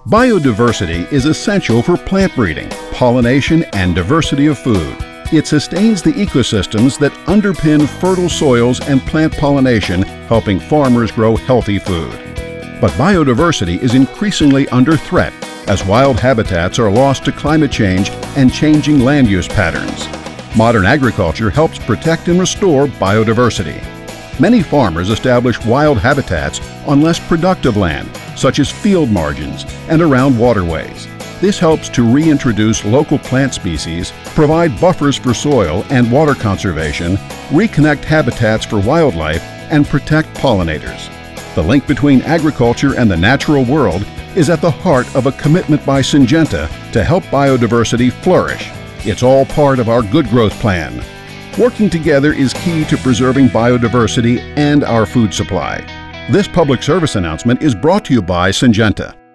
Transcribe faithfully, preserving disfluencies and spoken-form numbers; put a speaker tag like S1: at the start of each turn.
S1: Biodiversity is essential for plant breeding, pollination, and diversity of food. It sustains the ecosystems that underpin fertile soils and plant pollination, helping farmers grow healthy food. But biodiversity is increasingly under threat as wild habitats are lost to climate change and changing land use patterns. Modern agriculture helps protect and restore biodiversity. Many farmers establish wild habitats on less productive land, such as field margins and around waterways. This helps to reintroduce local plant species, provide buffers for soil and water conservation, reconnect habitats for wildlife, and protect pollinators. The link between agriculture and the natural world is at the heart of a commitment by Syngenta to help biodiversity flourish. It's all part of our Good Growth Plan. Working together is key to preserving biodiversity and our food supply. This public service announcement is brought to you by Syngenta.